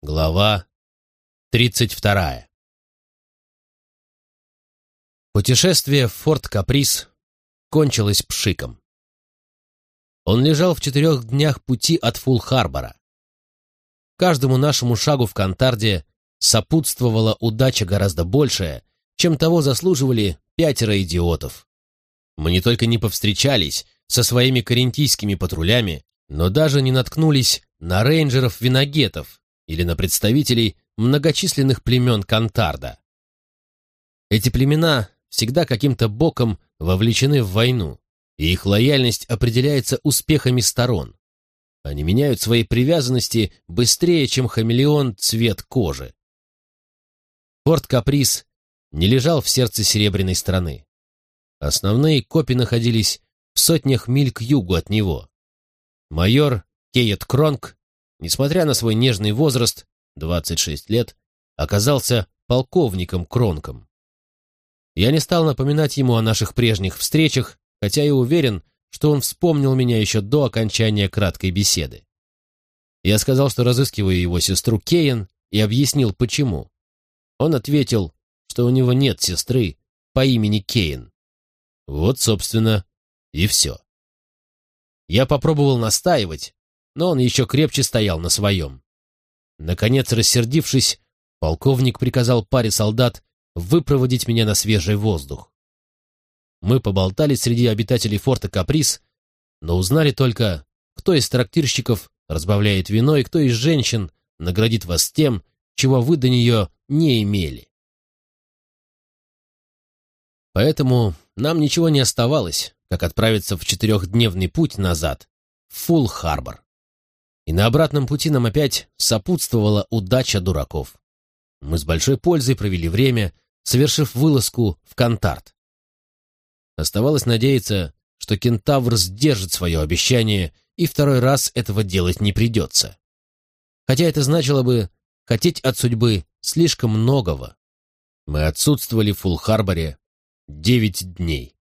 Глава 32. Путешествие в Форт Каприс кончилось пшиком. Он лежал в 4 днях пути от Фулл-Харбора. Каждому нашему шагу в Контарде сопутствовала удача гораздо большая, чем того заслуживали 5 идиотов. Мы не только не повстречались со своими карентийскими патрулями, но даже не наткнулись на рейнджеров-виногетов или на представителей многочисленных племен Контарда. Эти племена всегда каким-то боком вовлечены в войну, и их лояльность определяется успехами сторон. Они меняют свои привязанности быстрее, чем хамелеон цвет кожи. Форт Каприс не лежал в сердце Серебряной страны. Основные копи находились в сотнях миль к югу от него. Майор Кейет Кронк, несмотря на свой нежный возраст, 26 лет, оказался полковником Кронком. Я не стал напоминать ему о наших прежних встречах, хотя и уверен, что он вспомнил меня еще до окончания краткой беседы. Я сказал, что разыскиваю его сестру Кейн, и объяснил, почему. Он ответил, что у него нет сестры по имени Кейн. Вот, собственно, и все. Я попробовал настаивать, но он еще крепче стоял на своем. Наконец, рассердившись, полковник приказал паре солдат выпроводить меня на свежий воздух. Мы поболтали среди обитателей форта Каприс, но узнали только, кто из трактирщиков разбавляет вино и кто из женщин наградит вас тем, чего вы до нее не имели. Поэтому нам ничего не оставалось, как отправиться в 4-дневный путь назад, в Фулл-Харбор. И на обратном пути нам опять сопутствовала удача дураков. Мы с большой пользой провели время, совершив вылазку в Контард. Оставалось надеяться, что кентавр сдержит свое обещание, и второй раз этого делать не придется. Хотя это значило бы хотеть от судьбы слишком многого. Мы отсутствовали в Фулл-Харборе 9 дней.